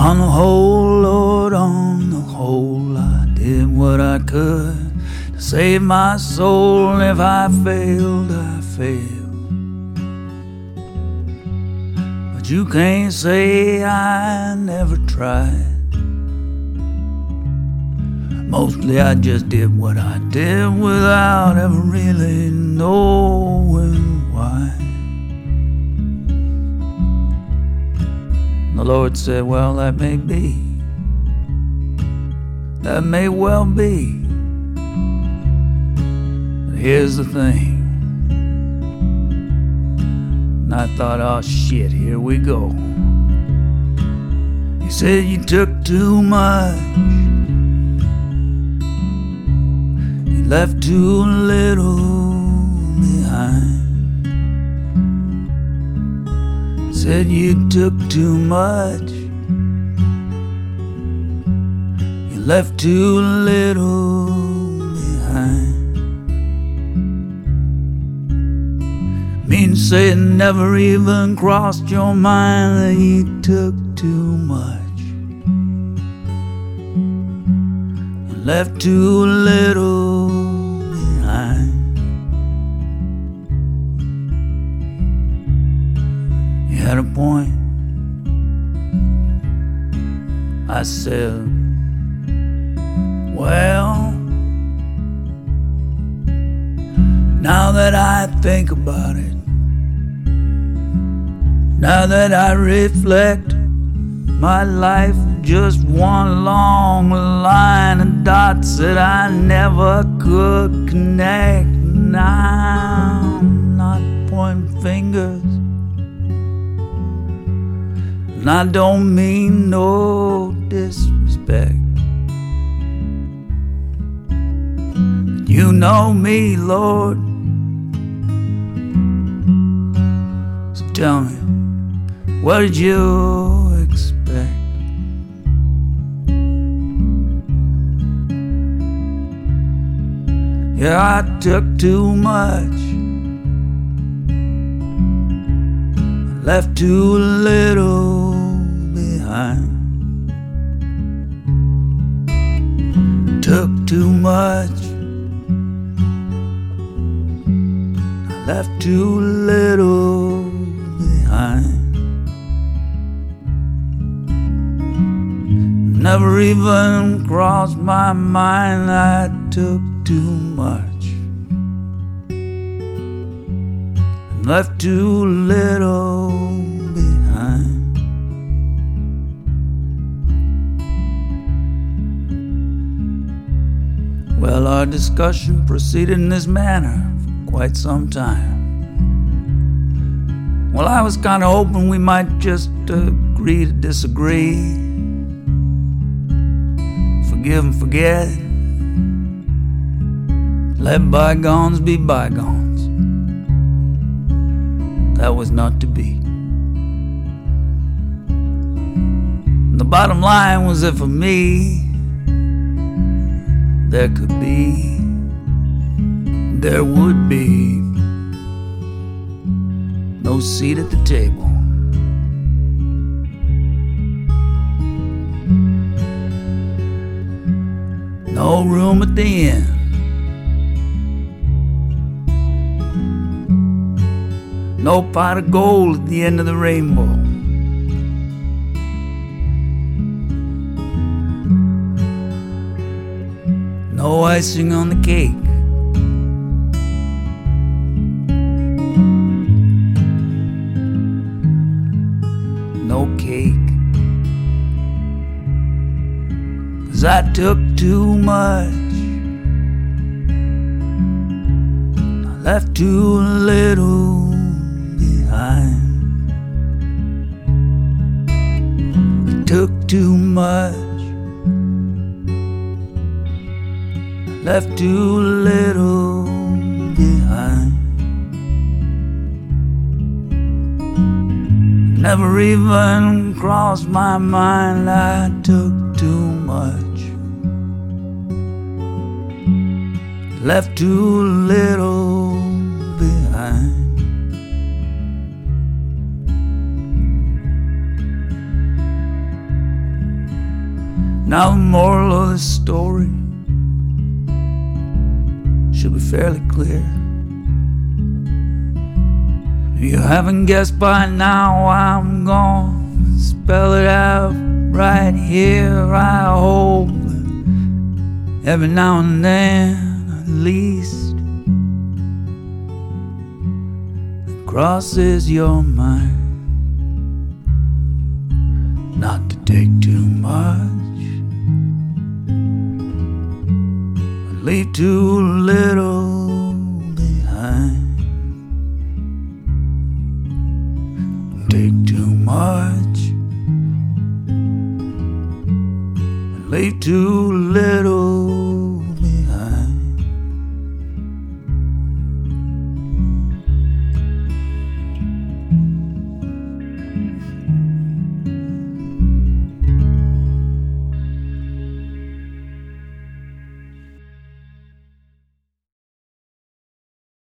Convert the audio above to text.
On the whole, Lord, on the whole, I did what I could to save my soul. If I failed, I failed. But you can't say I never tried. Mostly I just did what I did without ever really knowing why. The Lord said, well, that may be. That may well be. But here's the thing. And I thought, oh shit, here we go. He said you took too much. You left too little behind. Said you took too much. You left too little behind. Mean to say it never even crossed your mind that you took too much. You left too little behind. At a point, I said, well, now that I think about it, now that I reflect, my life just one long line of dots that I never could connect. Now I'm not pointing fingers, and I don't mean no disrespect. You know me, Lord. So tell me, what did you expect? Yeah, I took too much. Left too little behind. Took too much. Left too little behind. Never even crossed my mind I took too much. Left too little behind. Well, our discussion proceeded in this manner for quite some time. Well, I was kind of hoping we might just agree to disagree, forgive and forget, let bygones be bygones. That was not to be. The bottom line was that for me, there could be, there would be no seat at the table. No room at the end. No pot of gold at the end of the rainbow. No icing on the cake. No cake. 'Cause I took too much. I left too little behind. I took too much. Left too little behind. Never even crossed my mind I took too much. Left too little behind. Now the moral of the story should be fairly clear. If you haven't guessed by now, I'm gonna spell it out right here. I hope that every now and then, at least, it crosses your mind not to take too much, but leave too little behind. Take too much and leave too little